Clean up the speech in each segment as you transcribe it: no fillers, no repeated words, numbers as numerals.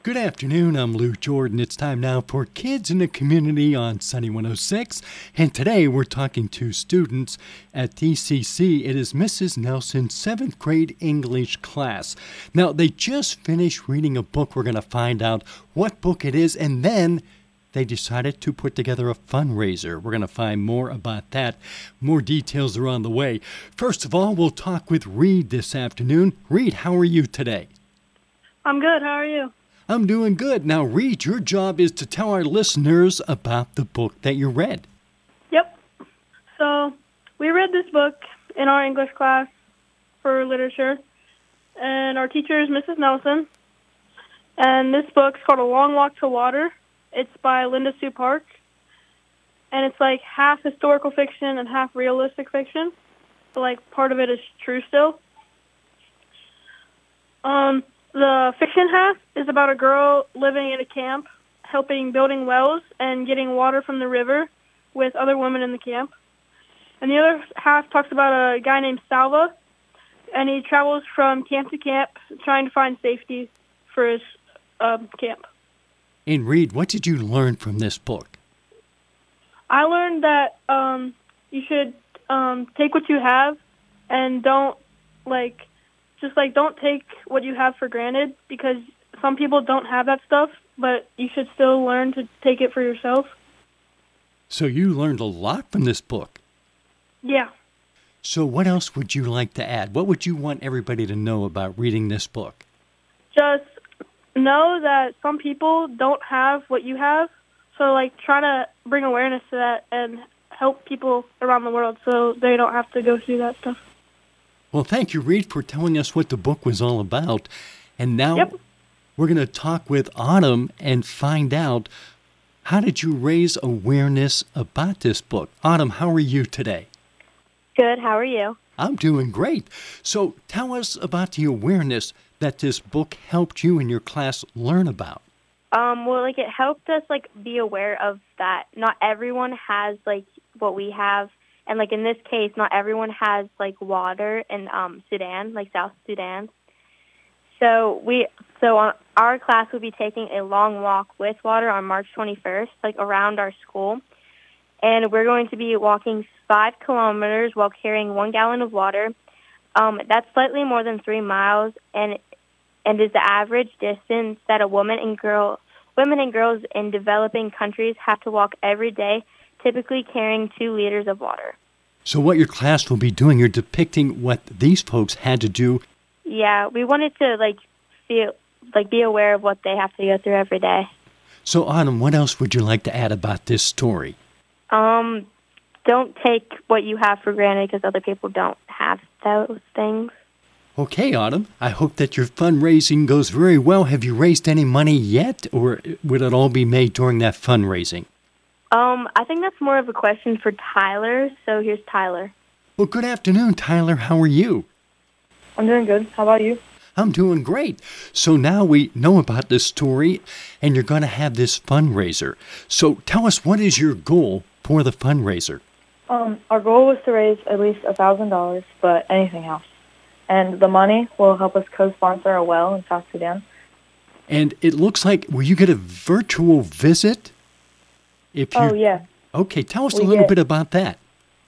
Good afternoon, I'm Lou Jordan. It's time now for Kids in the Community on Sunny 106. And today we're talking to students at DCC. It is Mrs. Nelson's 7th grade English class. Now, they just finished reading a book. We're going to find out what book it is, and then they decided to put together a fundraiser. We're going to find more about that. More details are on the way. First of all, we'll talk with Reed this afternoon. Reed, how are you today? I'm good. How are you? I'm doing good. Now, Reed, your job is to tell our listeners about the book that you read. Yep. So, we read this book in our English class for literature, and our teacher is Mrs. Nelson. And this book's called A Long Walk to Water. It's by Linda Sue Park, and it's like half historical fiction and half realistic fiction. So, like, part of it is true still. The fiction half is about a girl living in a camp, helping building wells and getting water from the river with other women in the camp. And the other half talks about a guy named Salva, and he travels from camp to camp trying to find safety for his camp. And Reed, what did you learn from this book? I learned that you should take what you have and don't take what you have for granted, because some people don't have that stuff, but you should still learn to take it for yourself. So you learned a lot from this book. Yeah. So what else would you like to add? What would you want everybody to know about reading this book? Just know that some people don't have what you have, so try to bring awareness to that and help people around the world so they don't have to go through that stuff. Well, thank you, Reed, for telling us what the book was all about. And now we're going to talk with Autumn and find out, how did you raise awareness about this book? Autumn, how are you today? Good. How are you? I'm doing great. So tell us about the awareness that this book helped you and your class learn about. It helped us, be aware of that not everyone has, what we have. And, in this case, not everyone has, water in Sudan, South Sudan. So our class will be taking a long walk with water on March 21st, around our school. And we're going to be walking 5 kilometers while carrying 1 gallon of water. That's slightly more than 3 miles, and is the average distance that women and girls in developing countries have to walk every day, typically carrying 2 liters of water. So what your class will be doing, you're depicting what these folks had to do. Yeah, we wanted to be aware of what they have to go through every day. So Autumn, what else would you like to add about this story? Don't take what you have for granted, because other people don't have those things. Okay, Autumn, I hope that your fundraising goes very well. Have you raised any money yet, or would it all be made during that fundraising? I think that's more of a question for Tyler, so here's Tyler. Well, good afternoon, Tyler. How are you? I'm doing good. How about you? I'm doing great. So now we know about this story, and you're going to have this fundraiser. So tell us, what is your goal for the fundraiser? Our goal was to raise at least $1,000, but anything else. And the money will help us co-sponsor a well in South Sudan. And it looks like, will you get a virtual visit? Yeah. Okay, tell us a little bit about that.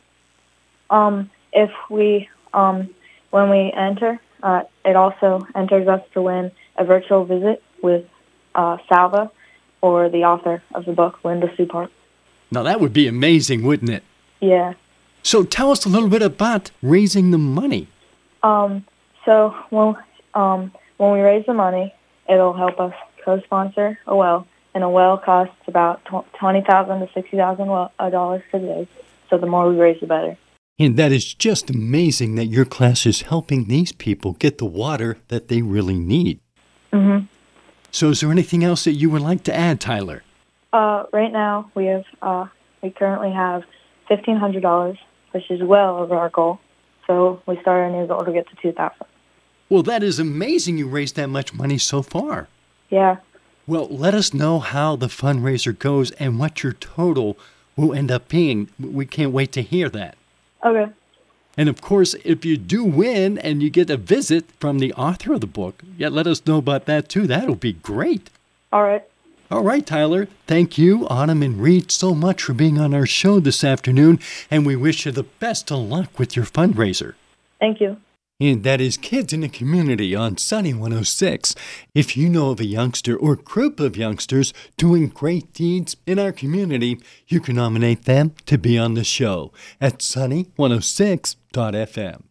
If we, when we enter, it also enters us to win a virtual visit with Salva, or the author of the book, Linda Sue Park. Now that would be amazing, wouldn't it? Yeah. So tell us a little bit about raising the money. So when we raise the money, it'll help us co-sponsor a well. And a well costs about $20,000 to $60,000 today. So the more we raise, the better. And that is just amazing that your class is helping these people get the water that they really need. Mm-hmm. So is there anything else that you would like to add, Tyler? Right now we currently have $1,500, which is well over our goal. So we started a new goal to get to $2,000. Well, that is amazing you raised that much money so far. Yeah. Well, let us know how the fundraiser goes and what your total will end up being. We can't wait to hear that. Okay. And of course, if you do win and you get a visit from the author of the book, let us know about that too. That'll be great. All right. All right, Tyler. Thank you, Autumn and Reed, so much for being on our show this afternoon, and we wish you the best of luck with your fundraiser. Thank you. And that is Kids in the Community on Sunny 106. If you know of a youngster or group of youngsters doing great deeds in our community, you can nominate them to be on the show at sunny106.fm.